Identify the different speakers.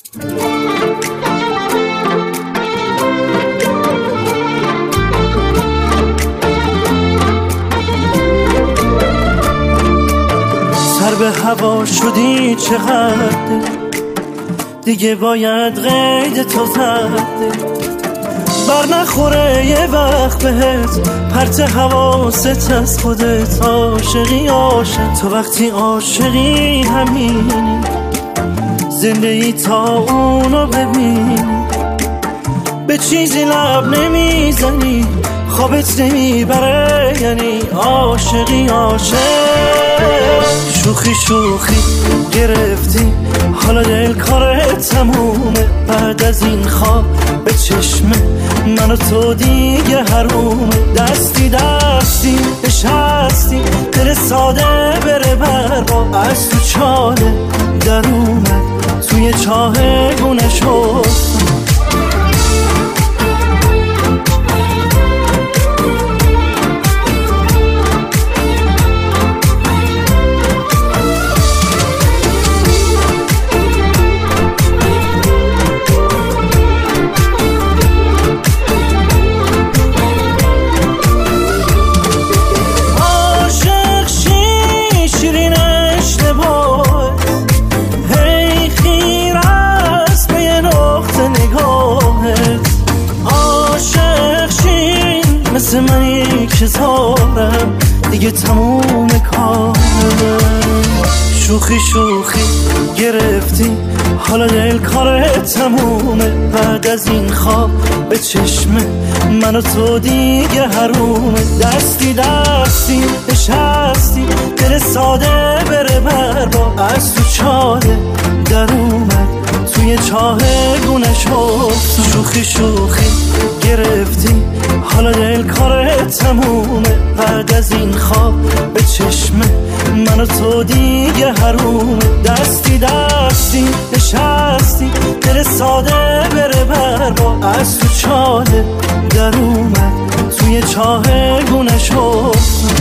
Speaker 1: سر به هوا شدی چقدر دیگه باید قید تو زده بر نخوره یه وقت بهت پرت حواست از خودت عاشقی عاشق تو وقتی عاشقی همینی زنده ای تا اونو ببینی به چیزی لب نمیزنی خوابت نمیبره یعنی عاشقی عاشق شوخی شوخی گرفتی حالا دل کارت تمومه بعد از این خواب به چشمه من و تو دیگه حرومه دستی دستی نشستی دل ساده بره برقا از تو چاله در اومد توی چاه گونه شد مثل منی که زارم دیگه تموم کارم شوخی شوخی گرفتی حالا دل کارت تمومه بعد از این خواب به چشمه من و تو دیگه حرومه دستی دستی نشستی دل ساده بره بربا از تو چاله در اومد توی چاه گونه شد شوخی شوخی گرفتی حالا دل کارت تمومه بعد از این خواب به چشمه من و تو دیگه حرومه دستی دستی نشستی دل ساده بره بربا از تو چاله در اومد توی چاه گونه شد